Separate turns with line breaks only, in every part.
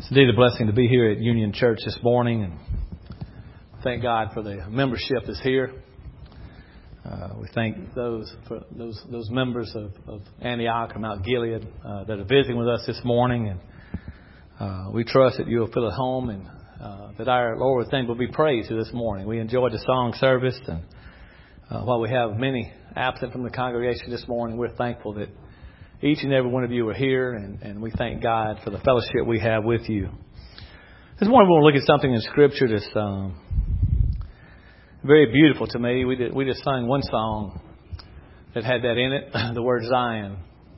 It's indeed a blessing to be here at Union Church this morning, and thank God for the membership that's here. We thank those members of Antioch and Mount Gilead that are visiting with us this morning, and we trust that you'll feel at home and that our Lord's name will be praised here this morning. We enjoyed the song service, and while we have many absent from the congregation this morning, we're thankful that each and every one of you are here, and we thank God for the fellowship we have with you. This morning we want to look at something in Scripture that's very beautiful to me. We just sang one song that had that in it, the word Zion.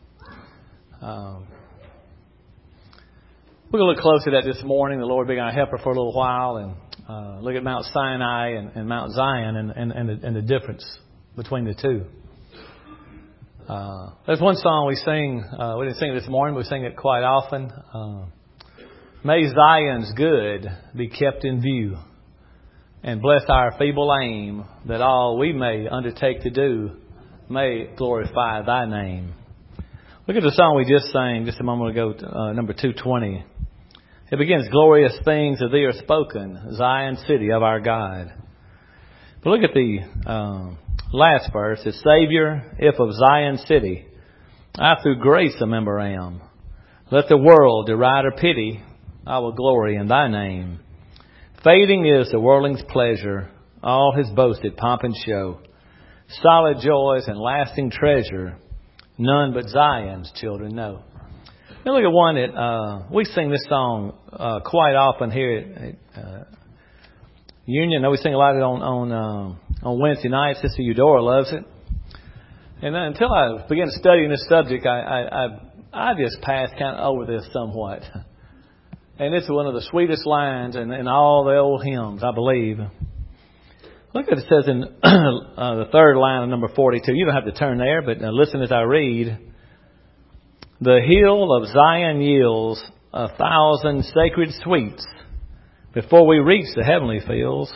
We're going to look closely at that this morning. The Lord being our helper for a little while, and look at Mount Sinai and Mount Zion and the difference between the two. There's one song we sing. We didn't sing it this morning, but we sing it quite often. May Zion's good be kept in view, and bless our feeble aim, that all we may undertake to do may glorify Thy name. Look at the song we just sang just a moment ago, number 220. It begins, glorious things of Thee are spoken, Zion city of our God. But look at the last verse. It's Savior, if of Zion city I through grace a member am, let the world deride or pity, I will glory in Thy name. Fading is the worldling's pleasure, all his boasted pomp and show, solid joys and lasting treasure, none but Zion's children know. Now look at one that we sing this song quite often here at Union. I know we sing a lot of it on Wednesday nights. Sister Eudora loves it. And until I began studying this subject, I just passed kind of over this somewhat. And it's one of the sweetest lines in all the old hymns, I believe. Look at it says in the third line of number 42. You don't have to turn there, but listen as I read. The hill of Zion yields 1,000 sacred sweets before we reach the heavenly fields,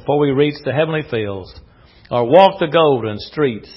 or walk the golden streets,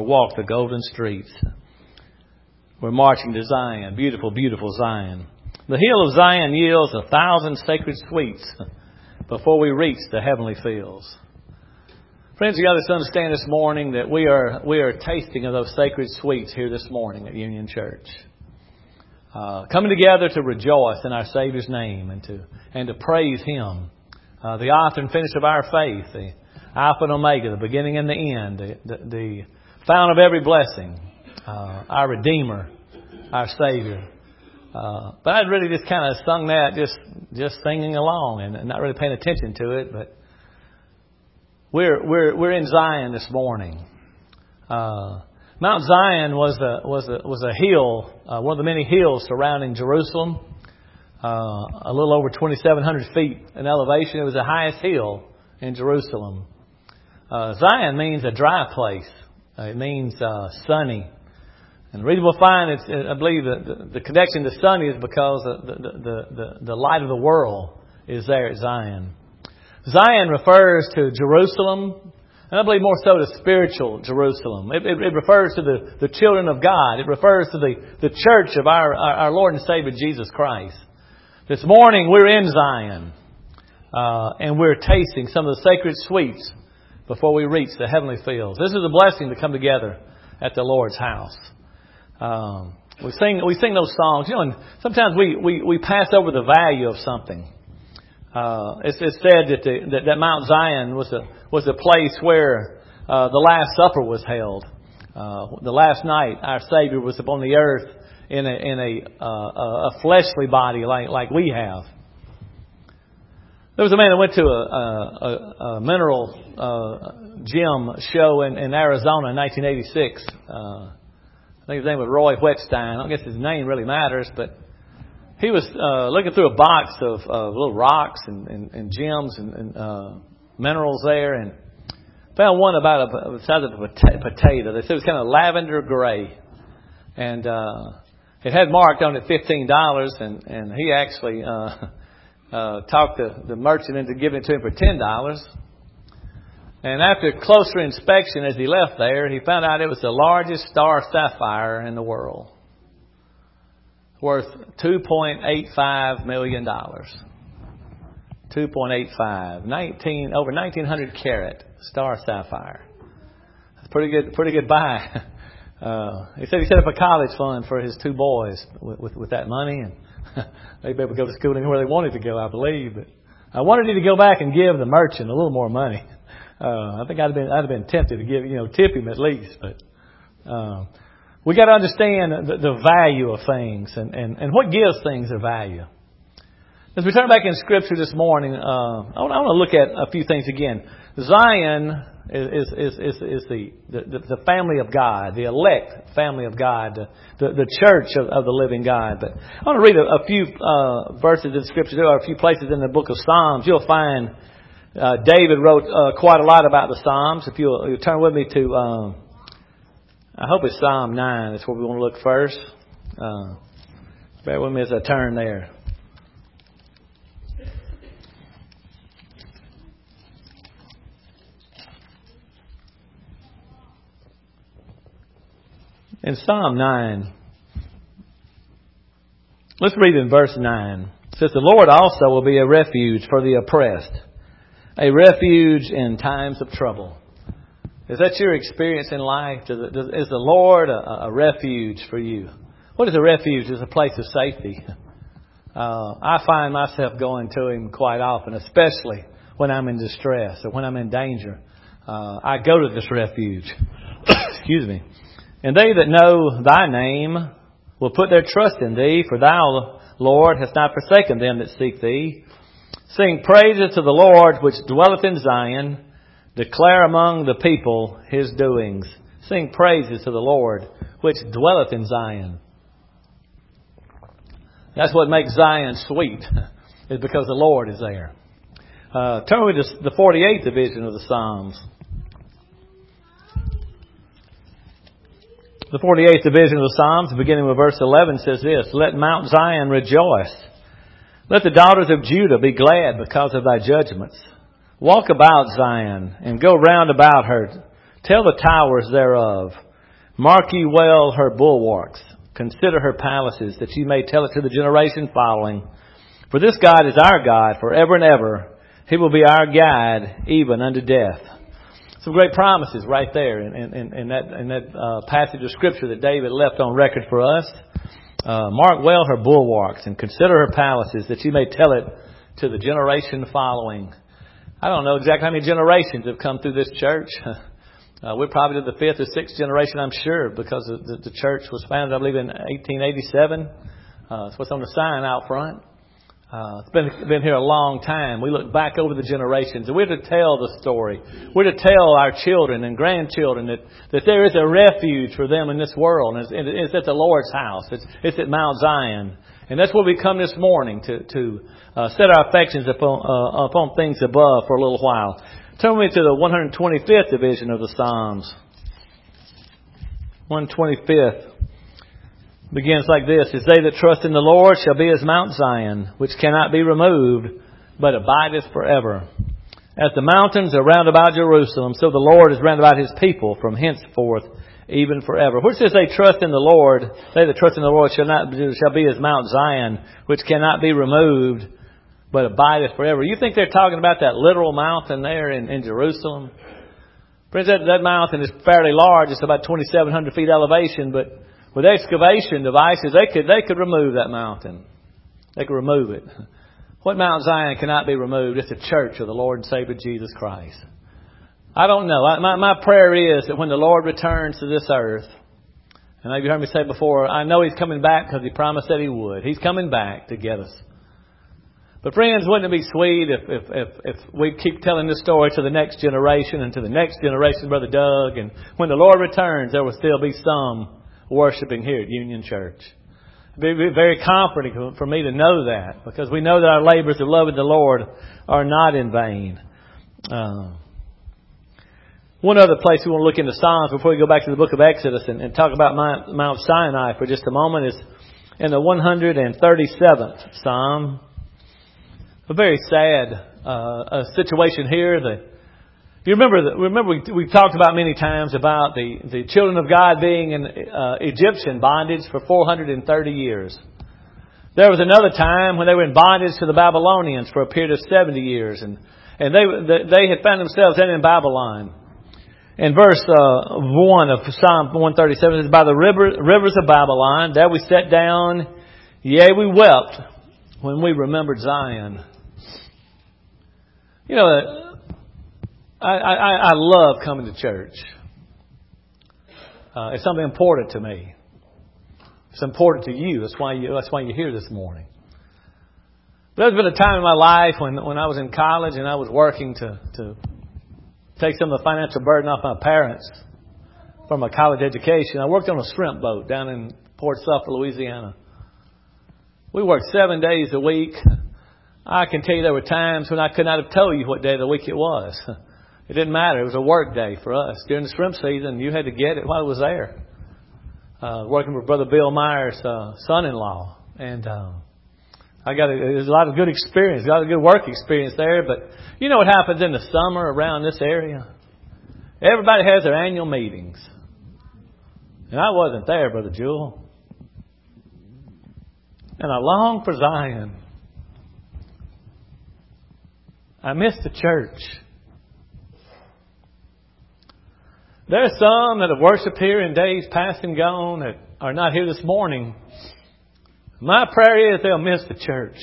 We're marching to Zion, beautiful, beautiful Zion. The hill of Zion yields 1,000 sacred sweets before we reach the heavenly fields. Friends, you got to understand this morning that we are tasting of those sacred sweets here this morning at Union Church. Coming together to rejoice in our Savior's name and to praise Him, the author and finisher of our faith, the Alpha and Omega, the beginning and the end, the fount of every blessing, our Redeemer, our Savior. But I'd really just kind of sung that, just singing along and not really paying attention to it. But we're in Zion this morning. Mount Zion was a hill, one of the many hills surrounding Jerusalem. A little over 2,700 feet in elevation. It was the highest hill in Jerusalem. Zion means a dry place. It means sunny. And the reason we'll find I believe that the connection to sunny is because the light of the world is there at Zion. Zion refers to Jerusalem, and I believe more so to spiritual Jerusalem. It refers to the children of God. It refers to the church of our Lord and Savior Jesus Christ. This morning we're in Zion, and we're tasting some of the sacred sweets before we reach the heavenly fields. This is a blessing to come together at the Lord's house. We sing those songs, and sometimes we pass over the value of something. It's said that Mount Zion was a place where the Last Supper was held. The last night our Savior was upon the earth in a fleshly body like we have. There was a man that went to a mineral gem show in Arizona in 1986. I think his name was Roy Whetstein. I don't guess his name really matters, but he was looking through a box of little rocks and gems and minerals there, and found one about the size of a potato. They said it was kind of lavender gray, and it had marked on it $15, and he actually talked the merchant into giving it to him for $10. And after closer inspection, as he left there, he found out it was the largest star sapphire in the world. worth $2.85 million. 2.85. Over 1,900 carat star sapphire. That's pretty good buy. He said he set up a college fund for his two boys with that money, and they'd be able to go to school anywhere they wanted to go, I believe. But I wanted him to go back and give the merchant a little more money. I think I'd have been tempted to give, tip him at least. But we got to understand the value of things and what gives things a value. As we turn back in Scripture this morning, I want to look at a few things again. Zion is the family of God, the elect family of God, the church of the living God. But I want to read a few verses in Scripture. There are a few places in the book of Psalms. You'll find David wrote quite a lot about the Psalms. If you'll turn with me to, I hope it's Psalm 9. That's where we want to look first. Bear with me as I turn there. In Psalm 9, let's read in verse 9. It says, "The Lord also will be a refuge for the oppressed, a refuge in times of trouble." Is that your experience in life? Is the Lord a refuge for you? What is a refuge? It's a place of safety. I find myself going to Him quite often, especially when I'm in distress or when I'm in danger. I go to this refuge. Excuse me. "And they that know Thy name will put their trust in Thee, for Thou, Lord, hast not forsaken them that seek Thee. Sing praises to the Lord which dwelleth in Zion. Declare among the people His doings." Sing praises to the Lord which dwelleth in Zion. That's what makes Zion sweet, is because the Lord is there. Turn with us to the 48th division of the Psalms. The 48th division of the Psalms, beginning with verse 11, says this, "Let Mount Zion rejoice. Let the daughters of Judah be glad because of Thy judgments. Walk about Zion and go round about her. Tell the towers thereof. Mark ye well her bulwarks. Consider her palaces, that ye may tell it to the generation following. For this God is our God forever and ever. He will be our guide even unto death." Some great promises right there in that passage of Scripture that David left on record for us. Mark well her bulwarks and consider her palaces, that you may tell it to the generation following. I don't know exactly how many generations have come through this church. We're probably to the 5th or 6th generation, I'm sure, because the church was founded, I believe, in 1887. That's what's on the sign out front. It's been here a long time. We look back over the generations, and we're to tell the story. We're to tell our children and grandchildren that there is a refuge for them in this world. And it's at the Lord's house. It's at Mount Zion. And that's where we come this morning to set our affections upon things above for a little while. Turn with me to the 125th division of the Psalms. 125th. Begins like this, "As they that trust in the Lord shall be as Mount Zion, which cannot be removed, but abideth forever. As the mountains are round about Jerusalem, so the Lord is round about His people from henceforth, even forever." Which says they trust in the Lord, they that trust in the Lord shall be as Mount Zion, which cannot be removed, but abideth forever. You think they're talking about that literal mountain there in Jerusalem? Friends, that mountain is fairly large. It's about 2,700 feet elevation, but with excavation devices, they could remove that mountain. They could remove it. What Mount Zion cannot be removed? It's the church of the Lord and Savior Jesus Christ. I don't know. My prayer is that when the Lord returns to this earth, and you've heard me say before, I know He's coming back because He promised that He would. He's coming back to get us. But friends, wouldn't it be sweet if we keep telling this story to the next generation and to the next generation, Brother Doug, and when the Lord returns, there will still be some worshiping here at Union Church. It'd be very comforting for me to know that, because we know that our labors of loving the Lord are not in vain. One other place we want to look into Psalms before we go back to the book of Exodus and talk about Mount Sinai for just a moment is in the 137th Psalm. A very sad situation here. You remember we've talked about many times about the children of God being in Egyptian bondage for 430 years. There was another time when they were in bondage to the Babylonians for a period of 70 years. And they had found themselves in Babylon. In verse 1 of Psalm 137, it says, by the rivers of Babylon, there we sat down, yea, we wept when we remembered Zion. You know, I love coming to church. It's something important to me. It's important to you. That's why you're here this morning. There's been a time in my life when I was in college and I was working to take some of the financial burden off my parents from my college education. I worked on a shrimp boat down in Port Suffolk, Louisiana. We worked 7 days a week. I can tell you there were times when I could not have told you what day of the week it was. It didn't matter. It was a work day for us. During the shrimp season, you had to get it while it was there. Working with Brother Bill Myers' son-in-law. And there's a lot of good experience, a lot of good work experience there. But you know what happens in the summer around this area? Everybody has their annual meetings. And I wasn't there, Brother Jewel. And I long for Zion. I miss the church. There are some that have worshipped here in days past and gone that are not here this morning. My prayer is they'll miss the church.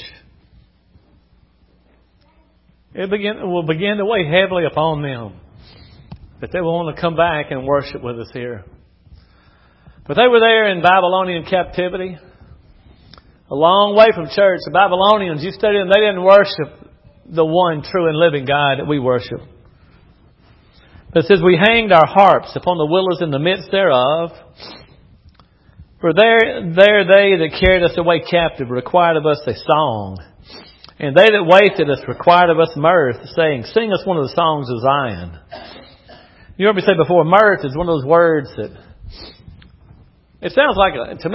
It will begin to weigh heavily upon them that they will want to come back and worship with us here. But they were there in Babylonian captivity, a long way from church. The Babylonians, you study them, they didn't worship the one true and living God that we worship. It says, we hanged our harps upon the willows in the midst thereof. For there they that carried us away captive required of us a song. And they that wasted us required of us mirth, saying, sing us one of the songs of Zion. You heard me say before, mirth is one of those words that, it sounds like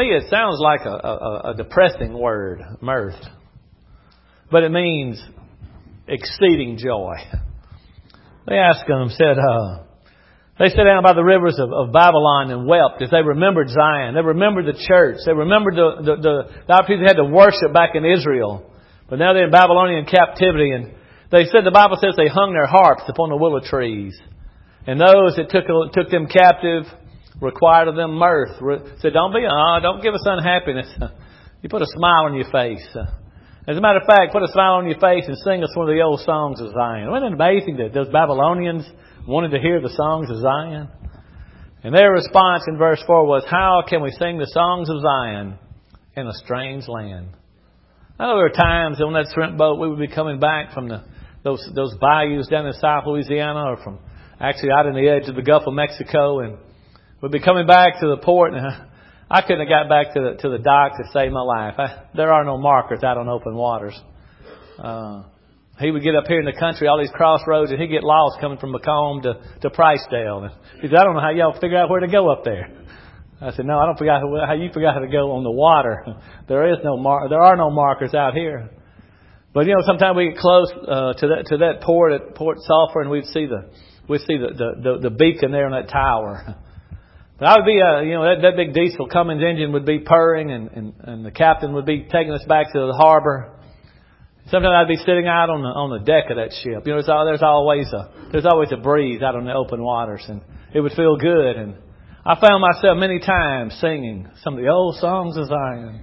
a depressing word, mirth. But it means exceeding joy. They asked them, they sat down by the rivers of Babylon and wept as they remembered Zion. They remembered the church. They remembered the opportunity they had to worship back in Israel. But now they're in Babylonian captivity. And they said, the Bible says they hung their harps upon the willow trees. And those that took them captive required of them mirth. Said, don't give us unhappiness. You put a smile on your face. As a matter of fact, put a smile on your face and sing us one of the old songs of Zion. Wasn't it amazing that those Babylonians wanted to hear the songs of Zion? And their response in verse 4 was, how can we sing the songs of Zion in a strange land? I know there were times on that shrimp boat we would be coming back from those bayous down in South Louisiana or from actually out in the edge of the Gulf of Mexico, and we'd be coming back to the port, and I couldn't have got back to the dock to save my life. There are no markers out on open waters. He would get up here in the country, all these crossroads, and he'd get lost coming from Macomb to Pricedale. And he said, I don't know how y'all figure out where to go up there. I said, no, I don't forget how you forgot how to go on the water. There are no markers out here. But sometimes we get close to that port at Port Sulphur, and we'd see the beacon there on that tower. But I would be, that big diesel Cummins engine would be purring, and the captain would be taking us back to the harbor. Sometimes I'd be sitting out on the deck of that ship. There's always a breeze out on the open waters, and it would feel good. And I found myself many times singing some of the old songs of Zion.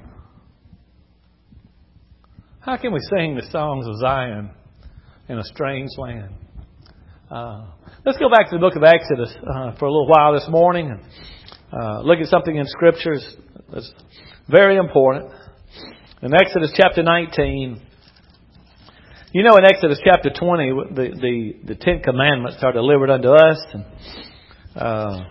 How can we sing the songs of Zion in a strange land? Let's go back to the book of Exodus for a little while this morning and look at something in Scriptures that's very important. In Exodus chapter 19, in Exodus chapter 20, the Ten Commandments are delivered unto us. And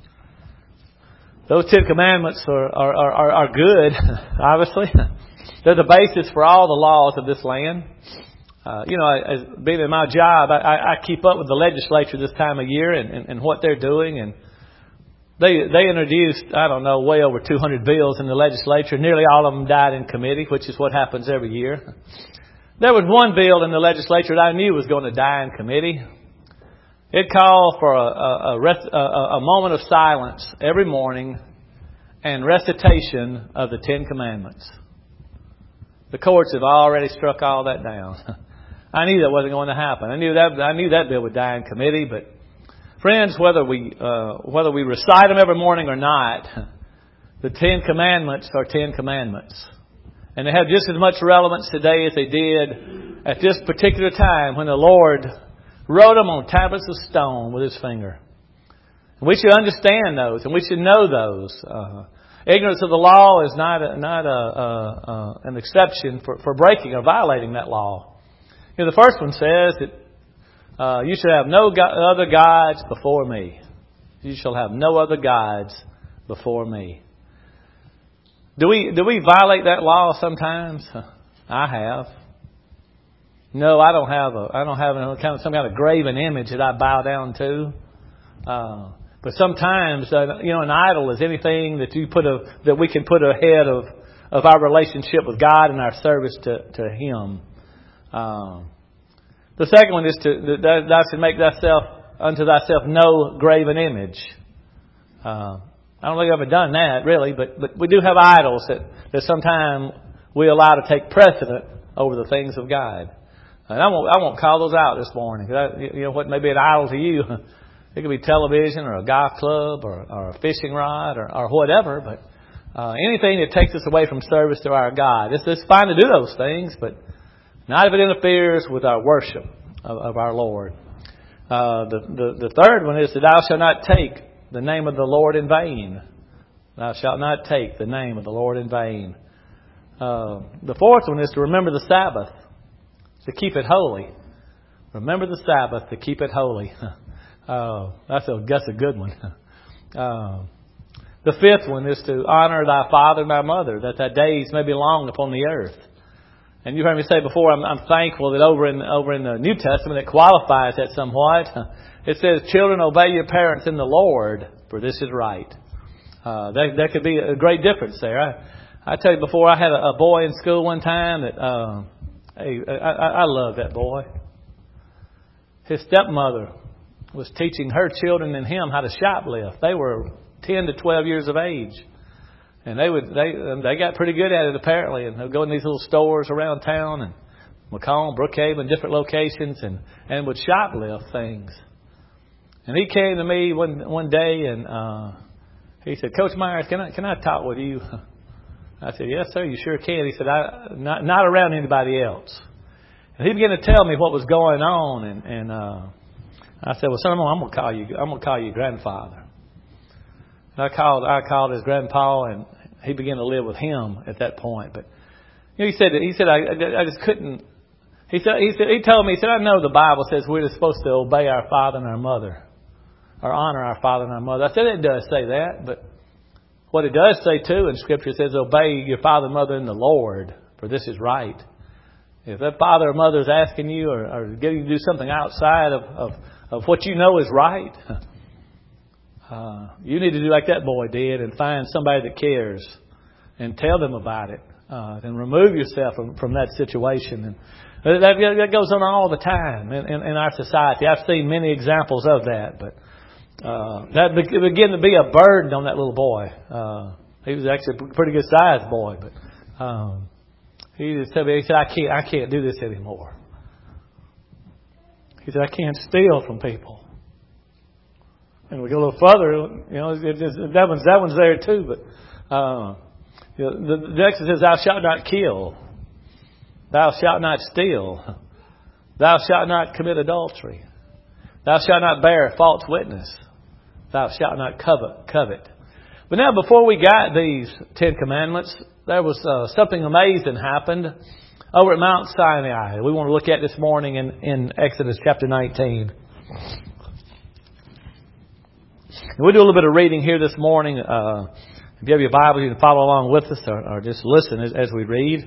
those Ten Commandments are good, obviously. They're the basis for all the laws of this land. As being in my job, I keep up with the legislature this time of year and what they're doing. And they introduced, way over 200 bills in the legislature. Nearly all of them died in committee, which is what happens every year. There was one bill in the legislature that I knew was going to die in committee. It called for a moment of silence every morning and recitation of the Ten Commandments. The courts have already struck all that down. I knew that wasn't going to happen. I knew that bill would die in committee. But friends, whether we recite them every morning or not, the 10 Commandments are 10 Commandments. And they have just as much relevance today as they did at this particular time when the Lord wrote them on tablets of stone with His finger. And we should understand those, and we should know those. Ignorance of the law is not an exception for breaking or violating that law. You know, the first one says that you shall have no other gods before me. You shall have no other gods before me. Do we violate that law sometimes? I have. No, I don't have some kind of graven image that I bow down to. But sometimes, an idol is anything that that we can put ahead of our relationship with God and our service to Him. The second one is thou should make unto thyself no graven image. I don't think I've ever done that, really, but we do have idols that sometimes we allow to take precedent over the things of God. And I won't call those out this morning. What may be an idol to you, it could be television or a golf club or a fishing rod or whatever, but anything that takes us away from service to our God. It's fine to do those things, but not if it interferes with our worship of our Lord. The third one is that thou shalt not take the name of the Lord in vain. Thou shalt not take the name of the Lord in vain. The fourth one is to remember the Sabbath, to keep it holy. Remember the Sabbath, to keep it holy. That's a good one. The fifth one is to honor thy father and thy mother, that thy days may be long upon the earth. And you heard me say before, I'm thankful that over in the New Testament it qualifies that somewhat. It says, "Children, obey your parents in the Lord, for this is right." That could be a great difference there. I tell you before, I had a boy in school one time that I love that boy. His stepmother was teaching her children and him how to shoplift. They were 10 to 12 years of age. And they got pretty good at it apparently. And they'll go in these little stores around town and Macomb, Brookhaven, different locations and would shoplift things. And he came to me one day and he said, "Coach Myers, can I talk with you?" I said, "Yes, sir, you sure can." He said, not around anybody else. And he began to tell me what was going on and I said, "Well, son, I'm gonna call you grandfather." And I called his grandpa, and he began to live with him at that point. But he said I just couldn't. He told me, "I know the Bible says we're supposed to obey our father and our mother, or honor our father and our mother." I said, "It does say that, but what it does say too in Scripture says, obey your father and mother in the Lord, for this is right." If that father or mother is asking you or getting you to do something outside of what you know is right, you need to do like that boy did and find somebody that cares and tell them about it and remove yourself from that situation. And that goes on all the time in our society. I've seen many examples of that, but that began to be a burden on that little boy. He was actually a pretty good sized boy, but he just told me, he said, I can't do this anymore. He said, "I can't steal from people." And we go a little further, that one's there too. But the next says, "Thou shalt not kill. Thou shalt not steal. Thou shalt not commit adultery. Thou shalt not bear false witness. Thou shalt not covet." But now, before we got these 10 Commandments, there was something amazing happened over at Mount Sinai. We want to look at this morning in Exodus chapter 19. We'll do a little bit of reading here this morning. If you have your Bible, you can follow along with us or just listen as we read.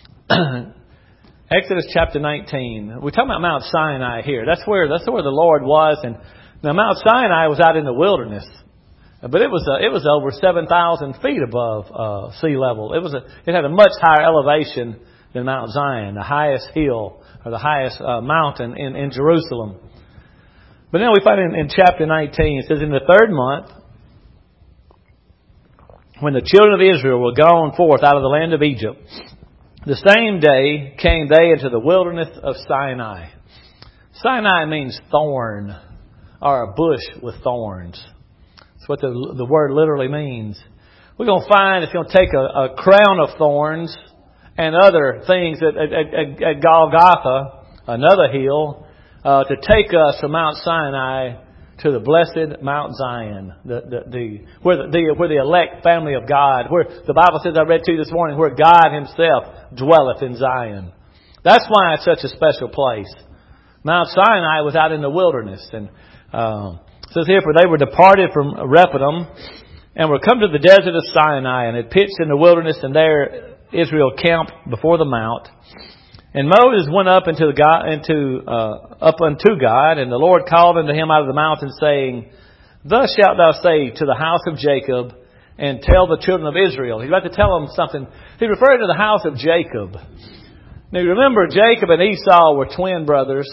Exodus chapter 19. We're talking about Mount Sinai here. That's where the Lord was. And now Mount Sinai was out in the wilderness, but it was over 7,000 feet above sea level. It had a much higher elevation than Mount Zion, the highest hill or the highest mountain in Jerusalem. But now we find in chapter 19, it says, "In the third month, when the children of Israel were gone forth out of the land of Egypt, The same day came they into the wilderness of Sinai. Sinai means thorn, or a bush with thorns. That's what the word literally means. We're going to find it's going to take a crown of thorns and other things at Golgotha, another hill, to take us from Mount Sinai to the blessed Mount Zion, where the elect family of God, where the Bible says, I read to you this morning, where God Himself dwelleth in Zion. That's why it's such a special place. Mount Sinai was out in the wilderness, and it says here, for they were departed from Rephidim, and were come to the desert of Sinai, and had pitched in the wilderness, and there Israel camped before the mount. And Moses went up unto God, and the Lord called unto him out of the mountain, saying, Thus shalt thou say to the house of Jacob, and tell the children of Israel. He's about to tell them something. He's referring to the house of Jacob. Now you remember, Jacob and Esau were twin brothers,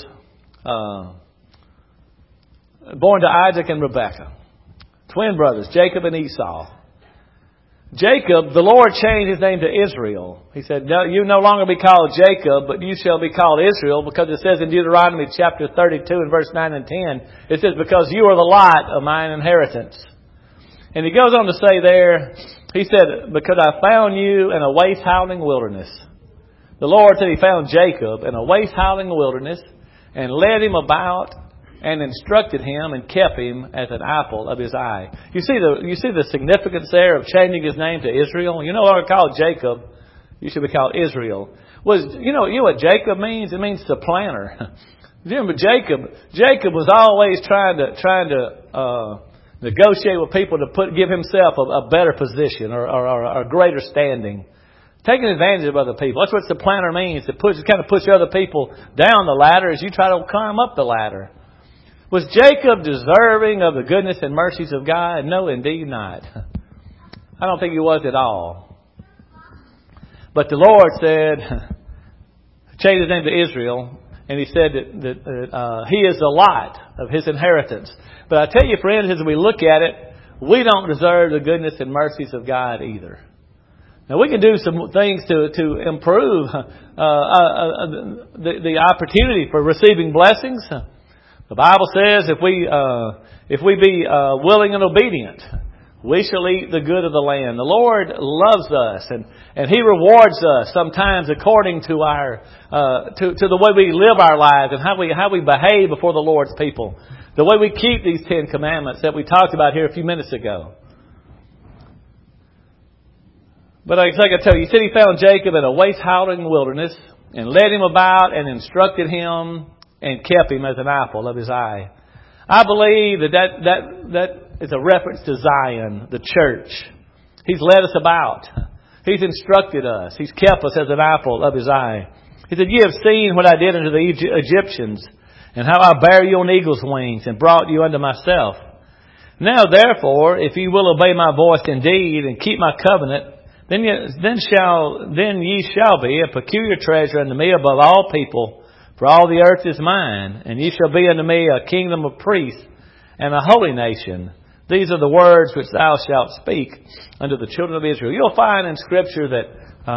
born to Isaac and Rebekah. Twin brothers, Jacob and Esau. Jacob, the Lord changed his name to Israel. He said, no, you no longer be called Jacob, but you shall be called Israel, because it says in Deuteronomy chapter 32 and verse 9 and 10, it says, because you are the light of mine inheritance. And he goes on to say there, he said, because I found you in a waste howling wilderness. The Lord said He found Jacob in a waste howling wilderness and led him about and instructed him and kept him as an apple of His eye. You see the significance there of changing his name to Israel? You no longer called Jacob. You should be called Israel. You know what Jacob means? It means supplanter. Remember Jacob? Jacob was always trying to negotiate with people to give himself a better position or a greater standing. Taking advantage of other people. That's what supplanter means. It kind of push other people down the ladder as you try to climb up the ladder. Was Jacob deserving of the goodness and mercies of God? No, indeed not. I don't think he was at all. But the Lord said, changed his name to Israel, and He said that he is the light of His inheritance. But I tell you, friends, as we look at it, we don't deserve the goodness and mercies of God either. Now, we can do some things to improve the opportunity for receiving blessings. The Bible says if we be willing and obedient, we shall eat the good of the land. The Lord loves us, and He rewards us sometimes according to our to the way we live our lives and how we behave before the Lord's people. The way we keep these 10 commandments that we talked about here a few minutes ago. But like I tell you, He said He found Jacob in a waste howling wilderness and led him about and instructed him and kept him as an apple of His eye. I believe that is a reference to Zion, the church. He's led us about. He's instructed us. He's kept us as an apple of His eye. He said, Ye have seen what I did unto the Egyptians, and how I bare you on eagle's wings, and brought you unto myself. Now therefore, if ye will obey my voice indeed, and keep my covenant, then ye shall be a peculiar treasure unto me above all people, for all the earth is mine, and ye shall be unto me a kingdom of priests and a holy nation. These are the words which thou shalt speak unto the children of Israel. You'll find in Scripture that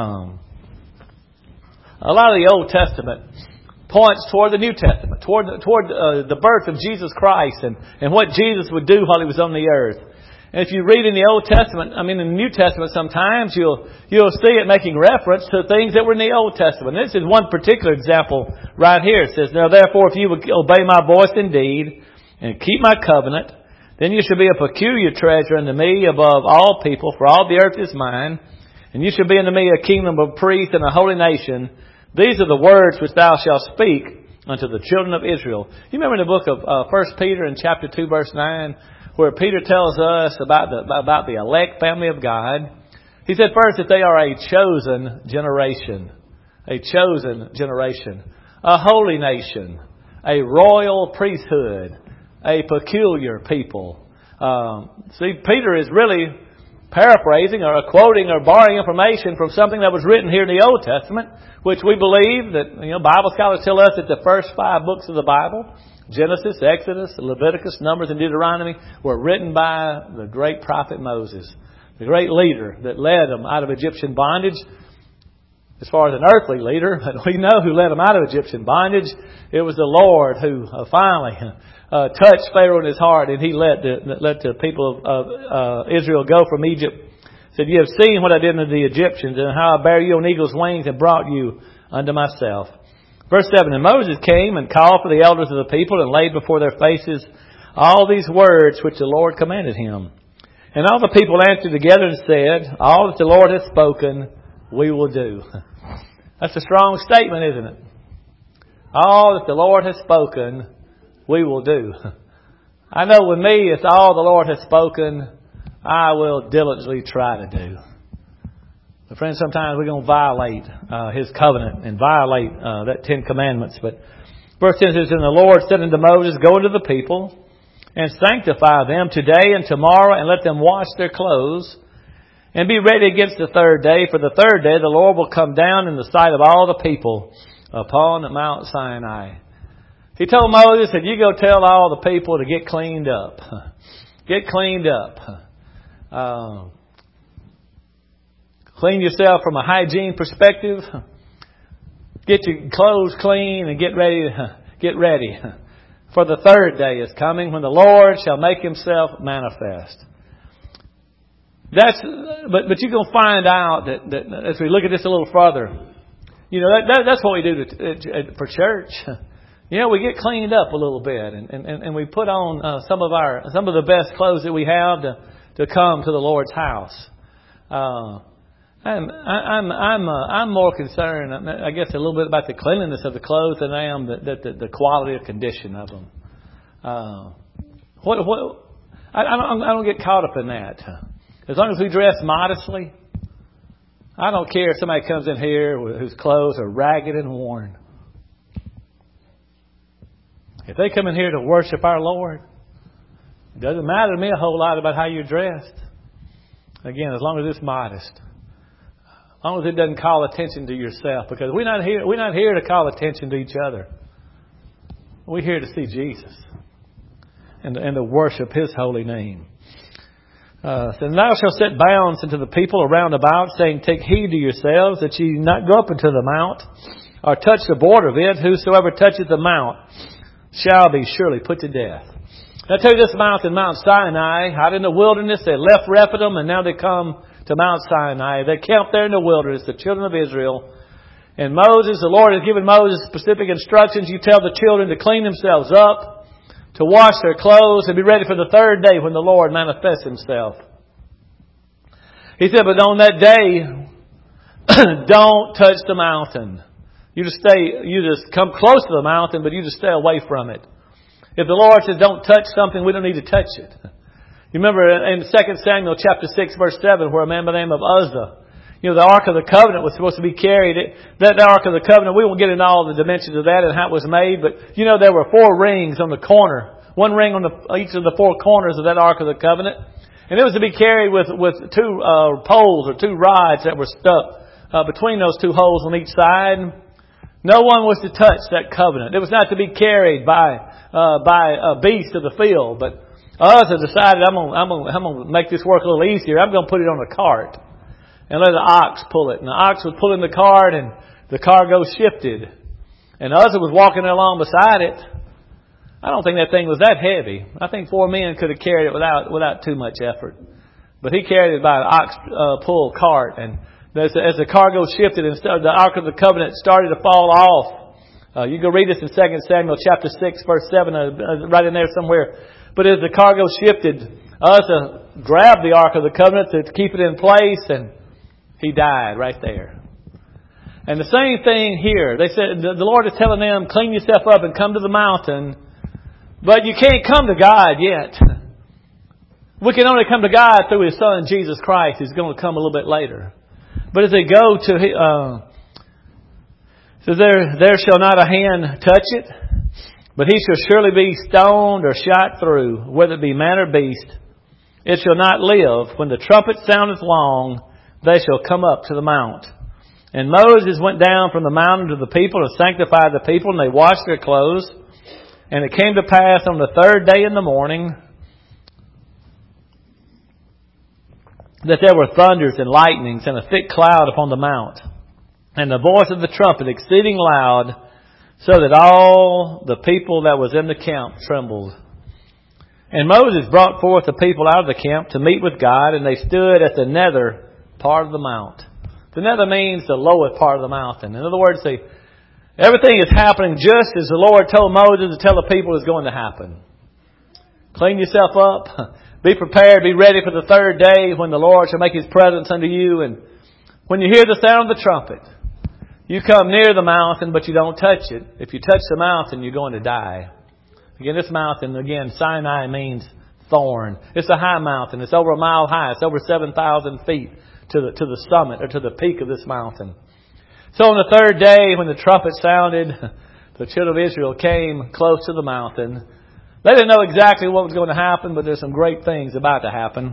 a lot of the Old Testament points toward the New Testament, toward the birth of Jesus Christ and what Jesus would do while He was on the earth. And if you read in the Old Testament, in the New Testament sometimes, you'll see it making reference to things that were in the Old Testament. This is one particular example right here. It says, Now therefore, if you will obey my voice indeed, and keep my covenant, then you shall be a peculiar treasure unto me above all people, for all the earth is mine, and you shall be unto me a kingdom of priests and a holy nation. These are the words which thou shalt speak unto the children of Israel. You remember in the book of 1 Peter in chapter 2 verse 9, where Peter tells us about the elect family of God. He said first that they are a chosen generation. A chosen generation. A holy nation. A royal priesthood. A peculiar people. Peter is really paraphrasing or quoting or borrowing information from something that was written here in the Old Testament, which we believe that, Bible scholars tell us that the first 5 books of the Bible, Genesis, Exodus, Leviticus, Numbers, and Deuteronomy, were written by the great prophet Moses, the great leader that led them out of Egyptian bondage as far as an earthly leader, but we know who led them out of Egyptian bondage. It was the Lord who finally touched Pharaoh in his heart, and he let the people of Israel go from Egypt. He said, "You have seen what I did unto the Egyptians, and how I bare you on eagle's wings and brought you unto myself." Verse 7, "And Moses came and called for the elders of the people and laid before their faces all these words which the Lord commanded him. And all the people answered together and said, All that the Lord hath spoken, we will do." That's a strong statement, isn't it? All that the Lord has spoken, we will do. I know with me, it's all the Lord has spoken, I will diligently try to do. But friends, sometimes we're going to violate His covenant and violate that 10 Commandments. But verse 10 says, "And the Lord said unto Moses, Go unto the people, and sanctify them today and tomorrow, and let them wash their clothes, and be ready against the third day. For the third day the Lord will come down in the sight of all the people upon Mount Sinai." He told Moses that you go tell all the people to get cleaned up. Get cleaned up. Clean yourself from a hygiene perspective. Get your clothes clean and get ready. Get ready. For the third day is coming when the Lord shall make Himself manifest. But you're going to find out that as we look at this a little further, you know, that's what we do for church. You know, we get cleaned up a little bit and we put on some of the best clothes that we have to come to the Lord's house. I'm more concerned, I guess, a little bit about the cleanliness of the clothes than I am the quality of condition of them. I don't get caught up in that. As long as we dress modestly, I don't care if somebody comes in here whose clothes are ragged and worn. If they come in here to worship our Lord, it doesn't matter to me a whole lot about how you're dressed. Again, as long as it's modest. As long as it doesn't call attention to yourself. Because we're not here to call attention to each other. We're here to see Jesus. And to worship His holy name. So thou shalt set bounds unto the people around about, saying, Take heed to yourselves that ye not go up into the mount, or touch the border of it. Whosoever toucheth the mount shall be surely put to death. I tell you, this mountain, Mount Sinai, out in the wilderness, they left Rephidim and now they come to Mount Sinai. They camped there in the wilderness, the children of Israel. And Moses, the Lord has given Moses specific instructions. You tell the children to clean themselves up, to wash their clothes, and be ready for the third day when the Lord manifests Himself. He said, but on that day, don't touch the mountain. You just come close to the mountain, but you just stay away from it. If the Lord says don't touch something, we don't need to touch it. You remember in 2 Samuel chapter 6 verse 7 where a man by the name of Uzzah, you know, the Ark of the Covenant was supposed to be carried. That Ark of the Covenant, we won't get into all the dimensions of that and how it was made, but you know there were 4 rings on the corner. One ring on each of the 4 corners of that Ark of the Covenant. And it was to be carried with 2 poles or 2 rods that were stuck between those 2 holes on each side. No one was to touch that covenant. It was not to be carried by a beast of the field. But Uzzah decided, I'm going to make this work a little easier. I'm going to put it on a cart and let the ox pull it. And the ox was pulling the cart, and the cargo shifted. And Uzzah was walking along beside it. I don't think that thing was that heavy. I think 4 men could have carried it without too much effort. But he carried it by an ox pull cart, and as the cargo shifted and the Ark of the Covenant started to fall off. You can read this in 2 Samuel chapter 6 verse 7, right in there somewhere. But as the cargo shifted, Uzzah grabbed the Ark of the Covenant to keep it in place, and he died right there. And the same thing here. They said, the Lord is telling them, clean yourself up and come to the mountain. But you can't come to God yet. We can only come to God through His Son, Jesus Christ, who's going to come a little bit later. But as they go to, says there shall not a hand touch it, but he shall surely be stoned or shot through, whether it be man or beast. It shall not live. When the trumpet soundeth long, they shall come up to the mount. And Moses went down from the mountain to the people and sanctified the people, and they washed their clothes. And it came to pass on the 3rd day in the morning that there were thunders and lightnings and a thick cloud upon the mount. and the voice of the trumpet exceeding loud, so that all the people that was in the camp trembled. And Moses brought forth the people out of the camp to meet with God, and they stood at the nether part of the mount. The nether means the lowest part of the mountain. In other words, everything is happening just as the Lord told Moses to tell the people is going to happen. Clean yourself up. Be prepared. Be ready for the third day when the Lord shall make His presence unto you. And when you hear the sound of the trumpet, you come near the mountain, but you don't touch it. If you touch the mountain, you're going to die. Again, this mountain, Sinai means thorn. It's a high mountain. It's over a mile high. It's over 7,000 feet to the summit or to the peak of this mountain. So on the third day, when the trumpet sounded, the children of Israel came close to the mountain. They didn't know exactly what was going to happen, but there's some great things about to happen.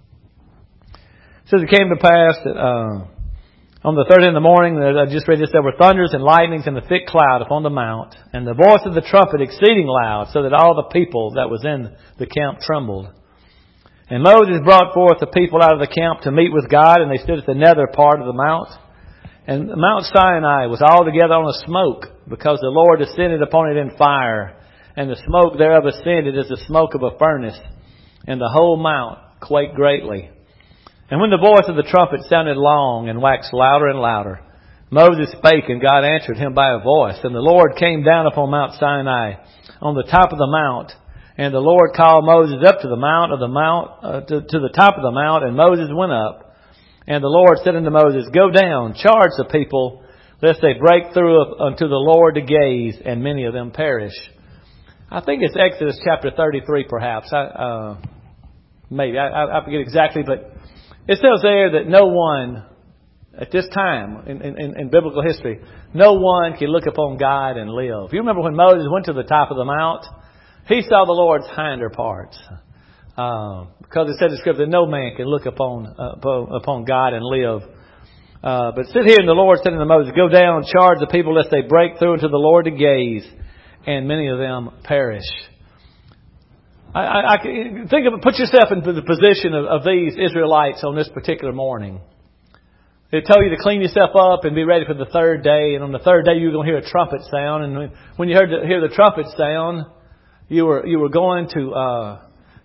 It says it came to pass that on the third in the morning, I just read this, there were thunders and lightnings and a thick cloud upon the mount, and the voice of the trumpet exceeding loud, so that all the people that was in the camp trembled. And Moses brought forth the people out of the camp to meet with God, and they stood at the nether part of the mount. And Mount Sinai was altogether on a smoke, because the Lord descended upon it in fire, and the smoke thereof ascended as the smoke of a furnace, and the whole mount quaked greatly. And when the voice of the trumpet sounded long and waxed louder and louder, Moses spake, and God answered him by a voice. And the Lord came down upon Mount Sinai on the top of the mount. And the Lord called Moses up to the top of the mount, and Moses went up. And the Lord said unto Moses, Go down, charge the people, lest they break through unto the Lord to gaze, and many of them perish. I think it's Exodus chapter 33, perhaps. Maybe. I forget exactly, but it says there that no one, at this time in biblical history, no one can look upon God and live. You remember when Moses went to the top of the mount? He saw the Lord's hinder parts. Because it said in Scripture that no man can look upon God and live. But sit here, and the Lord said unto Moses, Go down and charge the people lest they break through unto the Lord to gaze, and many of them perish. I think of it, put yourself into the position of these Israelites on this particular morning. They tell you to clean yourself up and be ready for the third day. And on the third day, you're going to hear a trumpet sound. And when you hear the trumpet sound, you were going to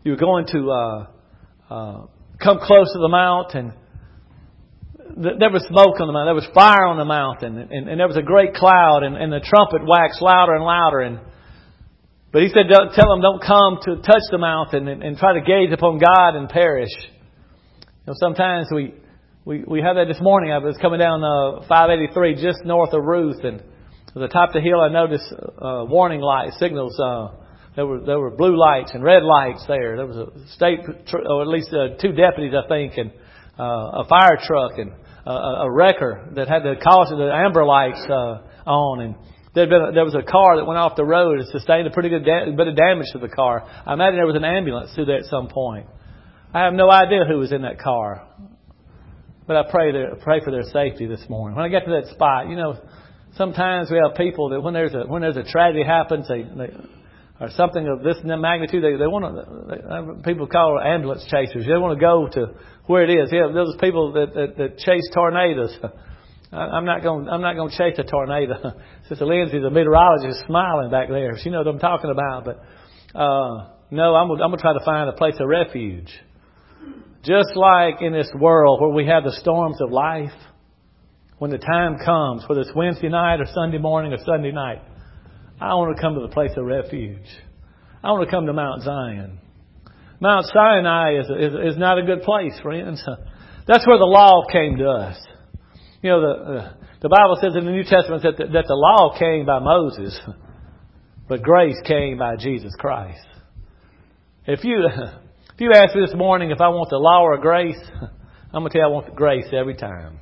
come close to the mountain. There was smoke on the mountain. There was fire on the mountain, and there was a great cloud, and the trumpet waxed louder and louder. But he said, tell them don't come to touch the mountain and try to gaze upon God and perish. Sometimes we have that this morning. I was coming down 583 just north of Ruth, and at the top of the hill I noticed warning light signals. There were blue lights and red lights there. There was a state, or at least 2 deputies, I think, and a fire truck and a wrecker that had the amber lights on, and there was a car that went off the road and sustained a pretty good bit of damage to the car. I imagine there was an ambulance through there at some point. I have no idea who was in that car, but I pray for their safety this morning. When I get to that spot, sometimes we have people that when there's a tragedy happens, or something of this magnitude, they want to. People call it ambulance chasers. They want to go to where it is. Yeah, those people that chase tornadoes. I'm not going to chase a tornado. Sister Lindsay, the meteorologist, is smiling back there. She knows what I'm talking about. But no, I'm going to try to find a place of refuge. Just like in this world where we have the storms of life, when the time comes, whether it's Wednesday night or Sunday morning or Sunday night, I want to come to the place of refuge. I want to come to Mount Zion. Mount Sinai is not a good place, friends. That's where the law came to us. The Bible says in the New Testament that the law came by Moses, but grace came by Jesus Christ. If you ask me this morning if I want the law or grace, I'm going to tell you I want grace every time.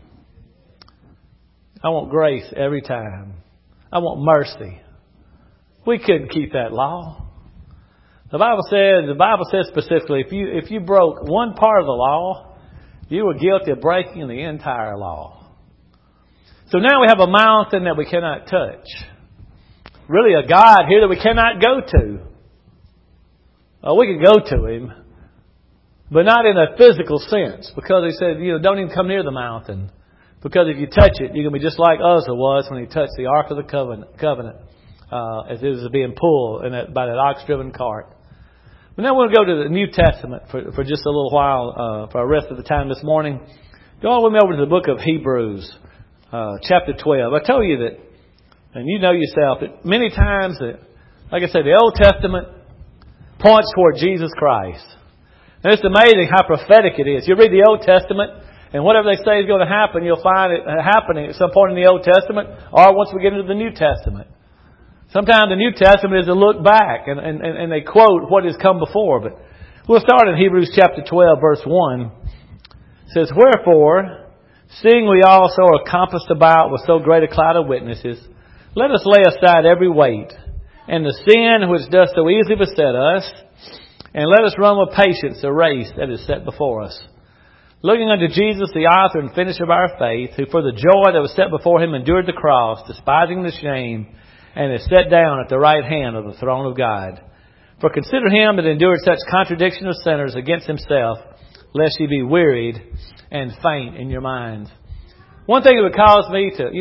I want grace every time. I want mercy. We couldn't keep that law. The Bible says specifically, if you broke one part of the law, you were guilty of breaking the entire law. So now we have a mountain that we cannot touch. Really a God here that we cannot go to. We can go to Him, but not in a physical sense, because He said, don't even come near the mountain. Because if you touch it, you're going to be just like Uzzah was when he touched the Ark of the Covenant as it was being pulled by that ox-driven cart. But now we'll go to the New Testament for just a little while for our rest of the time this morning. Go on with me over to the book of Hebrews, chapter 12. I told you that, and you know yourself, that many times, like I said, the Old Testament points toward Jesus Christ. And it's amazing how prophetic it is. You read the Old Testament, and whatever they say is going to happen, you'll find it happening at some point in the Old Testament or once we get into the New Testament. Sometimes the New Testament is a look back and they quote what has come before. But we'll start in Hebrews chapter 12, verse 1. It says, "Wherefore, seeing we also are compassed about with so great a cloud of witnesses, let us lay aside every weight and the sin which doth so easily beset us, and let us run with patience the race that is set before us. Looking unto Jesus, the author and finisher of our faith, who for the joy that was set before him endured the cross, despising the shame, and is set down at the right hand of the throne of God. For consider him that endured such contradiction of sinners against himself, lest ye be wearied and faint in your minds." One thing that would cause me to,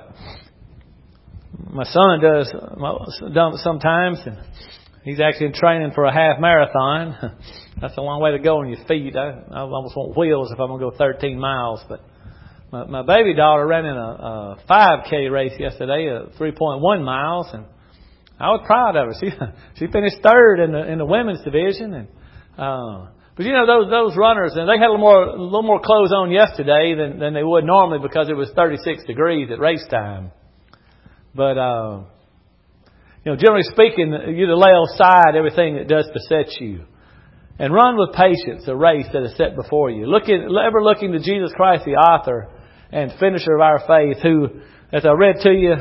my son does sometimes, and he's actually in training for a half marathon. That's a long way to go on your feet. I almost want wheels if I'm going to go 13 miles. But my baby daughter ran in a 5K race yesterday, 3.1 miles, and I was proud of her. She finished third in the women's division, and but those runners, and they had a little more clothes on yesterday than they would normally because it was 36 degrees at race time. But generally speaking, you to lay aside everything that does beset you, and run with patience a race that is set before you. Ever looking to Jesus Christ, the author and finisher of our faith, who, as I read to you,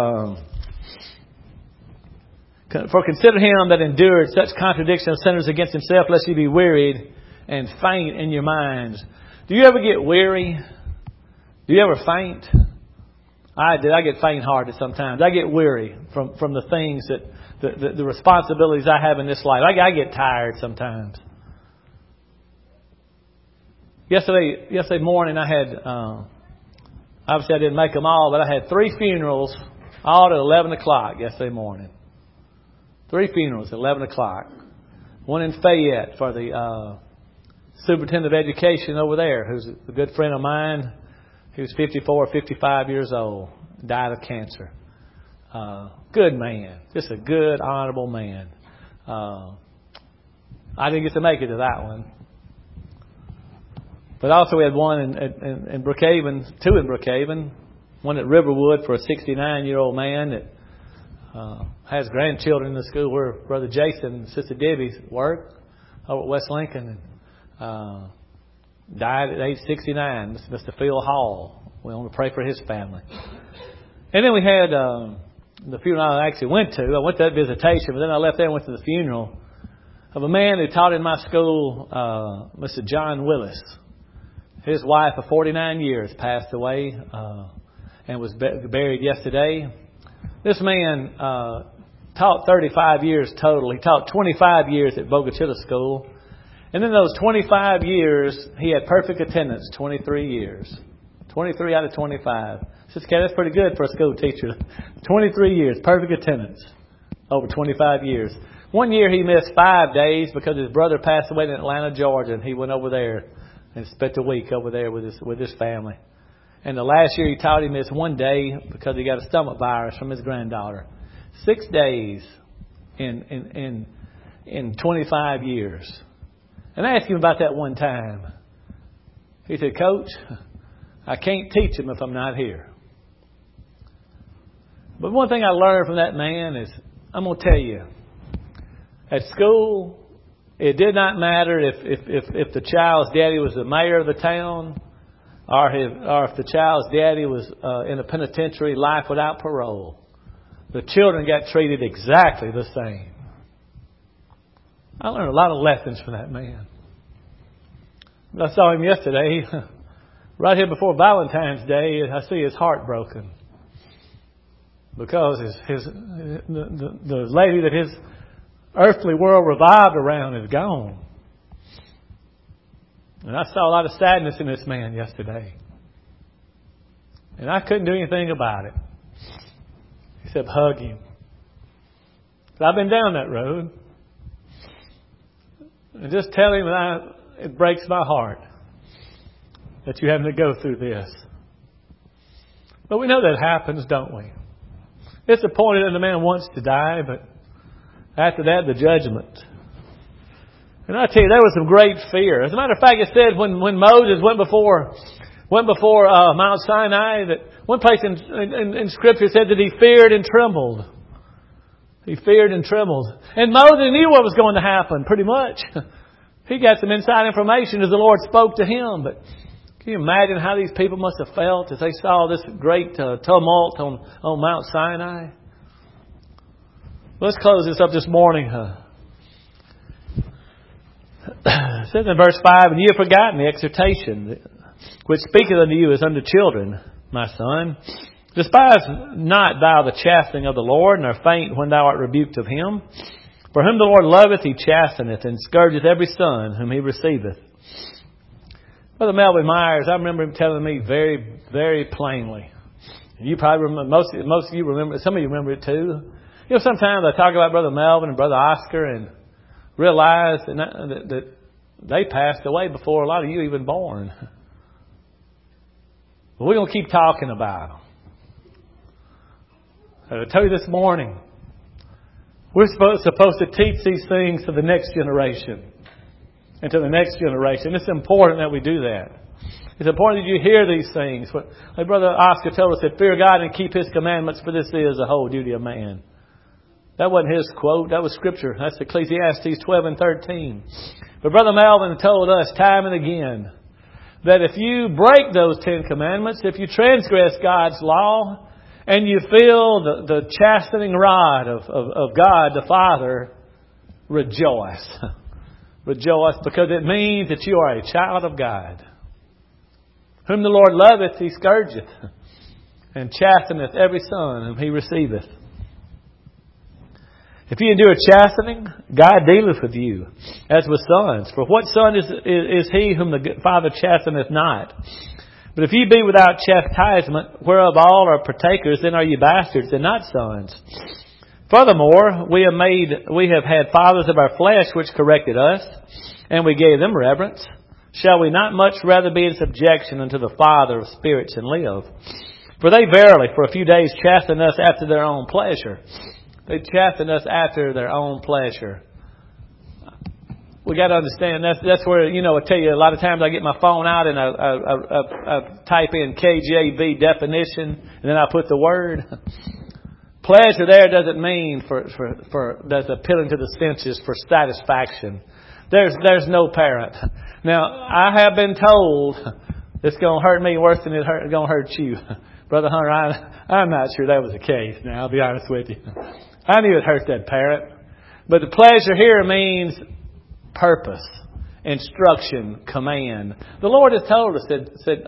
for consider him that endured such contradiction of sinners against himself, lest ye be wearied and faint in your minds. Do you ever get weary? Do you ever faint? I did. I get faint-hearted sometimes. I get weary from the things that the responsibilities I have in this life. I get tired sometimes. Yesterday morning I had, obviously I didn't make them all, but I had 3 funerals all at 11 o'clock yesterday morning. 3 funerals at 11 o'clock. One in Fayette for the superintendent of education over there, who's a good friend of mine. He was 54 or 55 years old. Died of cancer. Good man. Just a good, honorable man. I didn't get to make it to that one. But also we had one in Brookhaven, 2 in Brookhaven. One at Riverwood for a 69-year-old man that has grandchildren in the school where Brother Jason and Sister Debbie work over at West Lincoln. And died at age 69. Mr. Phil Hall. We want to pray for his family. And then we had the funeral I actually went to. I went to that visitation, but then I left there and went to the funeral of a man who taught in my school, Mr. John Willis. His wife of 49 years passed away and was buried yesterday. This man taught 35 years total. He taught 25 years at Bogachilla School. And in those 25 years, he had perfect attendance, 23 years. 23 out of 25. Says, okay, that's pretty good for a school teacher. 23 years, perfect attendance over 25 years. One year he missed 5 days because his brother passed away in Atlanta, Georgia, and he went over there and spent a week over there with his family. And the last year he taught, he missed 1 day because he got a stomach virus from his granddaughter. 6 days in 25 years. And I asked him about that one time. He said, "Coach, I can't teach him if I'm not here." But one thing I learned from that man is, I'm going to tell you, at school, it did not matter if the child's daddy was the mayor of the town or if the child's daddy was in a penitentiary, life without parole. The children got treated exactly the same. I learned a lot of lessons from that man. I saw him yesterday, right here before Valentine's Day. I see his heart broken because the lady that his earthly world revolved around is gone. And I saw a lot of sadness in this man yesterday. And I couldn't do anything about it except hug him. So I've been down that road. And just tell him that it breaks my heart that you're having to go through this. But we know that happens, don't we? It's appointed that the man wants to die, but after that, the judgment. And I tell you, there was some great fear. As a matter of fact, it said when Moses went before Mount Sinai, that one place in Scripture said that he feared and trembled. He feared and trembled. And Moses knew what was going to happen, pretty much. He got some inside information as the Lord spoke to him. But can you imagine how these people must have felt as they saw this great tumult on Mount Sinai? Let's close this up this morning. It says in verse 5, "And ye have forgotten the exhortation which speaketh unto you as unto children, my son. Despise not thou the chastening of the Lord, nor faint when thou art rebuked of him. For whom the Lord loveth, he chasteneth, and scourgeth every son whom he receiveth." Brother Melvin Myers, I remember him telling me very, very plainly. And you probably remember, most of you remember, some of you remember it too. You know, sometimes I talk about Brother Melvin and Brother Oscar and realize that they passed away before a lot of you even born. But we're going to keep talking about them. I tell you this morning, we're supposed to teach these things to the next generation and to the next generation. It's important that we do that. It's important that you hear these things. Like Brother Oscar told us that fear God and keep His commandments, for this is the whole duty of man. That wasn't his quote. That was Scripture. That's Ecclesiastes 12 and 13. But Brother Melvin told us time and again that if you break those 10 commandments, if you transgress God's law, and you feel the chastening rod of God the Father, rejoice. Rejoice, because it means that you are a child of God. Whom the Lord loveth, He scourgeth, and chasteneth every son whom He receiveth. If you endure chastening, God dealeth with you, as with sons. For what son is he whom the Father chasteneth not? But if ye be without chastisement, whereof all are partakers, then are ye bastards and not sons. Furthermore, we have had fathers of our flesh which corrected us, and we gave them reverence. Shall we not much rather be in subjection unto the Father of spirits and live? For they verily for a few days chasten us after their own pleasure. They chasten us after their own pleasure. We got to understand that's where, I tell you, a lot of times I get my phone out and I type in KJV definition and then I put the word. Pleasure there doesn't mean that's appealing to the senses for satisfaction. There's no parent. Now, I have been told it's going to hurt me worse than it's going to hurt you. Brother Hunter, I'm not sure that was the case. Now, I'll be honest with you. I knew it hurt that parent. But the pleasure here means purpose, instruction, command. The Lord has told us said,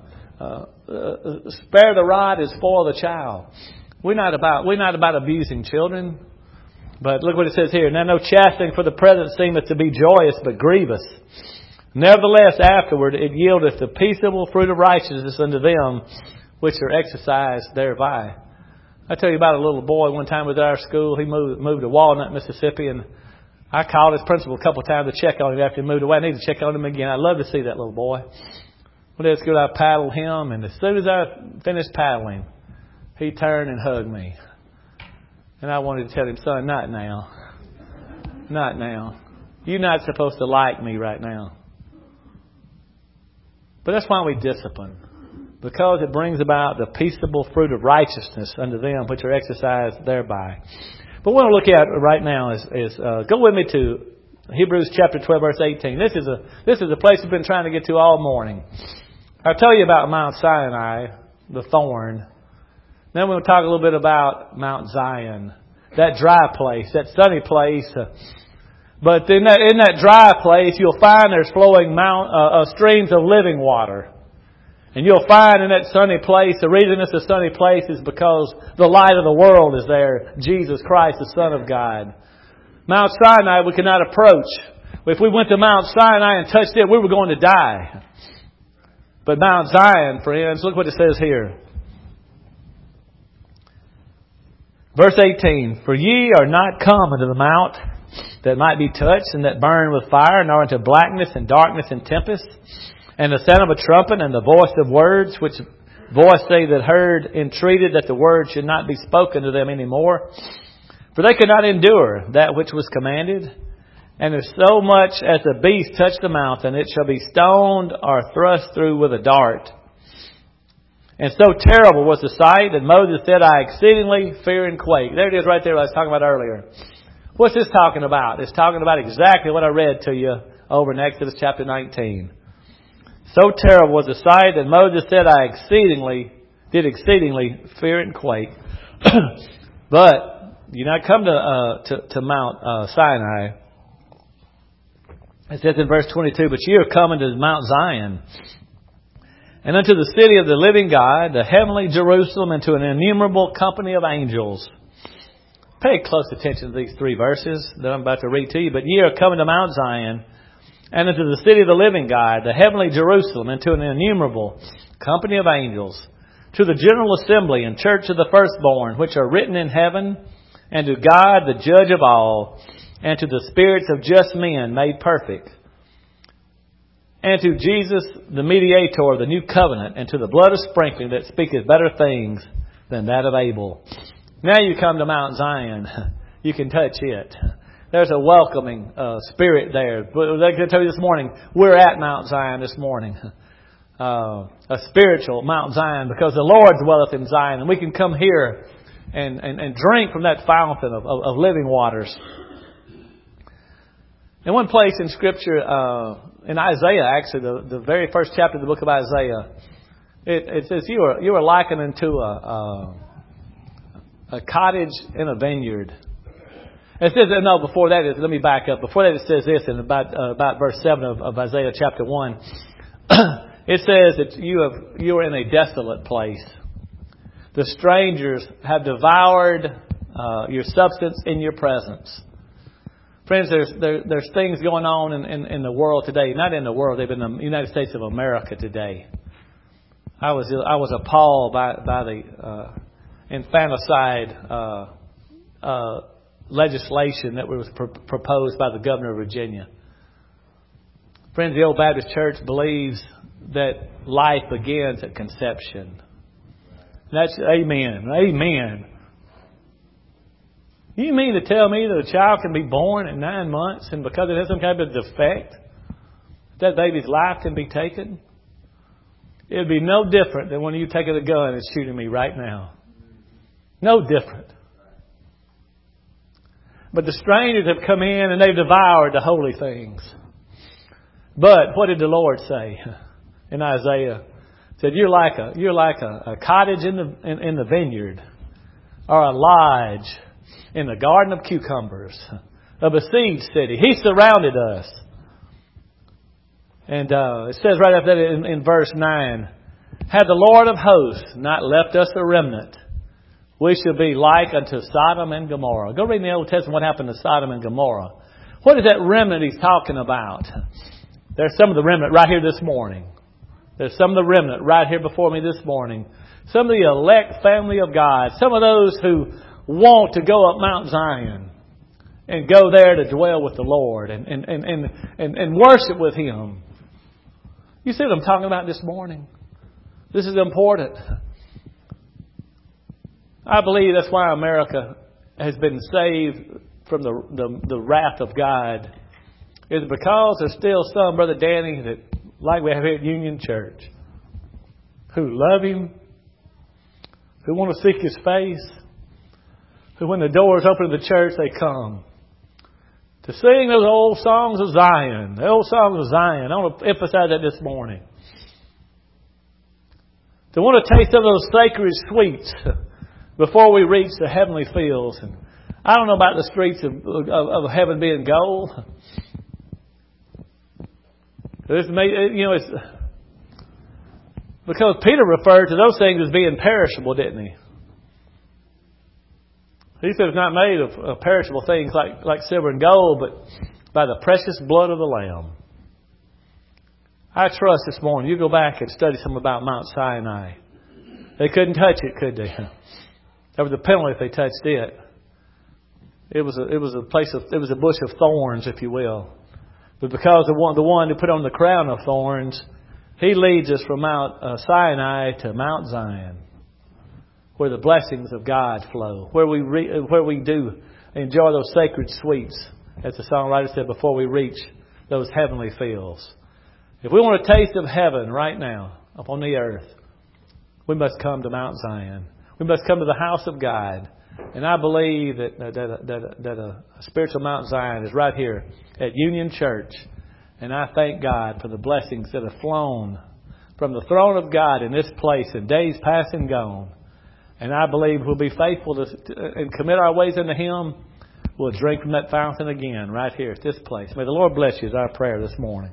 spare the rod and spoil the child. We're not about abusing children. But look what it says here. Now no chastening for the present seemeth to be joyous, but grievous. Nevertheless, afterward it yieldeth the peaceable fruit of righteousness unto them which are exercised thereby. I tell you about a little boy one time with our school. He moved to Walnut, Mississippi, and I called his principal a couple of times to check on him after he moved away. I need to check on him again. I'd love to see that little boy. One day at school, I paddled him, and as soon as I finished paddling, he turned and hugged me. And I wanted to tell him, son, not now. Not now. You're not supposed to like me right now. But that's why we discipline. Because it brings about the peaceable fruit of righteousness unto them which are exercised thereby. But what we'll look at right now is go with me to Hebrews chapter 12, verse 18. This is a place we've been trying to get to all morning. I'll tell you about Mount Sinai, the thorn. Then we'll talk a little bit about Mount Zion, that dry place, that sunny place. But in that dry place, you'll find there's flowing streams of living water. And you'll find in that sunny place, the reason it's a sunny place is because the light of the world is there. Jesus Christ, the Son of God. Mount Sinai we could not approach. If we went to Mount Sinai and touched it, we were going to die. But Mount Zion, friends, look what it says here. Verse 18, For ye are not come unto the mount that might be touched, and that burn with fire, nor unto blackness and darkness and tempest, and the sound of a trumpet, and the voice of words, which voice they that heard entreated that the word should not be spoken to them any more. For they could not endure that which was commanded. And if so much as the beast touch the mountain, it shall be stoned or thrust through with a dart. And so terrible was the sight that Moses said, I exceedingly fear and quake. There it is right there what I was talking about earlier. What's this talking about? It's talking about exactly what I read to you over in Exodus chapter 19. So terrible was the sight that Moses said, I did exceedingly fear and quake. But you not come to Mount Sinai. It says in verse 22, But ye are coming to Mount Zion, and unto the city of the living God, the heavenly Jerusalem, and to an innumerable company of angels. Pay close attention to these three verses that I'm about to read to you. But ye are coming to Mount Zion, and unto the city of the living God, the heavenly Jerusalem, and to an innumerable company of angels, to the general assembly and church of the firstborn, which are written in heaven, and to God, the judge of all, and to the spirits of just men made perfect, and to Jesus, the mediator of the new covenant, and to the blood of sprinkling that speaketh better things than that of Abel. Now you come to Mount Zion. You can touch it. There's a welcoming spirit there. But like I tell you this morning, we're at Mount Zion this morning. A spiritual Mount Zion, because the Lord dwelleth in Zion. And we can come here and drink from that fountain of living waters. In one place in Scripture, in Isaiah, actually, the very first chapter of the book of Isaiah, it says, you are likened unto a cottage in a vineyard. It says, no, before that, let me back up. Before that, it says this in about verse 7 of Isaiah chapter 1. It says that you are in a desolate place. The strangers have devoured your substance in your presence. Friends, there's things going on in the world today. Not in the world, they've been in the United States of America today. I was appalled by the infanticide legislation that was proposed by the governor of Virginia. Friends, the Old Baptist Church believes that life begins at conception. That's amen. Amen. You mean to tell me that a child can be born at 9 months, and because it has some kind of defect, that baby's life can be taken? It would be no different than when you take a gun and shooting me right now. No different. But the strangers have come in and they've devoured the holy things. But what did the Lord say in Isaiah? He said, you're like a cottage in the vineyard, or a lodge in the garden of cucumbers, a besieged city. He surrounded us. And it says right after that in verse 9, had the Lord of hosts not left us a remnant, we shall be like unto Sodom and Gomorrah. Go read in the Old Testament what happened to Sodom and Gomorrah. What is that remnant he's talking about? There's some of the remnant right here this morning. There's some of the remnant right here before me this morning. Some of the elect family of God. Some of those who want to go up Mount Zion and go there to dwell with the Lord and worship with Him. You see what I'm talking about this morning? This is important. I believe that's why America has been saved from the wrath of God. It's because there's still some, Brother Danny, that like we have here at Union Church, who love Him, who want to seek His face, who when the doors open to the church, they come to sing those old songs of Zion. The old songs of Zion. I want to emphasize that this morning. To want to taste some of those sacred sweets before we reach the heavenly fields. And I don't know about the streets of heaven being gold. It's because Peter referred to those things as being perishable, didn't he? He said it's not made of perishable things like silver and gold, but by the precious blood of the Lamb. I trust this morning you go back and study some about Mount Sinai. They couldn't touch it, could they? That was the penalty if they touched it. It was a bush of thorns, if you will. But because the one who put on the crown of thorns, he leads us from Mount Sinai to Mount Zion, where the blessings of God flow, where we do enjoy those sacred sweets, as the songwriter said, before we reach those heavenly fields. If we want a taste of heaven right now upon the earth, we must come to Mount Zion. We must come to the house of God. And I believe that a spiritual Mount Zion is right here at Union Church. And I thank God for the blessings that have flown from the throne of God in this place in days past and gone. And I believe we'll be faithful and commit our ways unto Him. We'll drink from that fountain again right here at this place. May the Lord bless you is our prayer this morning.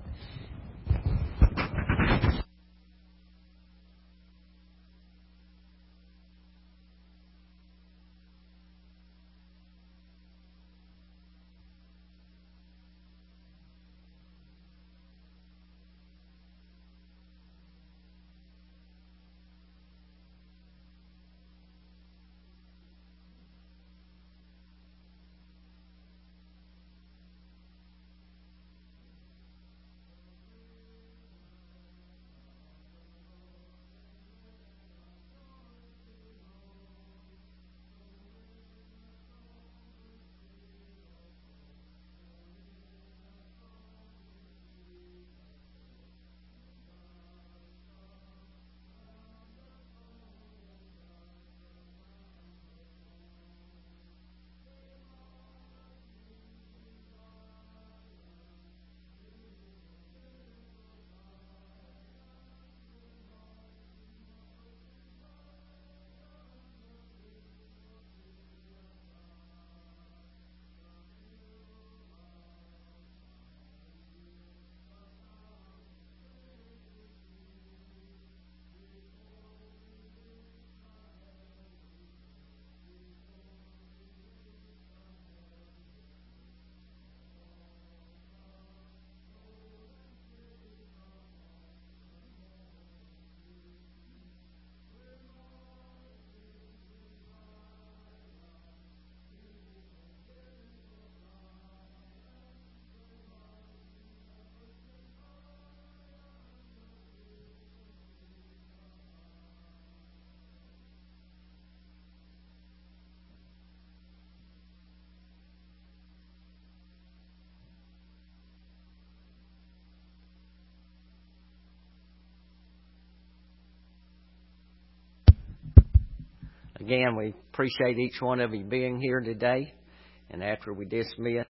Again, we appreciate each one of you being here today. And after we dismiss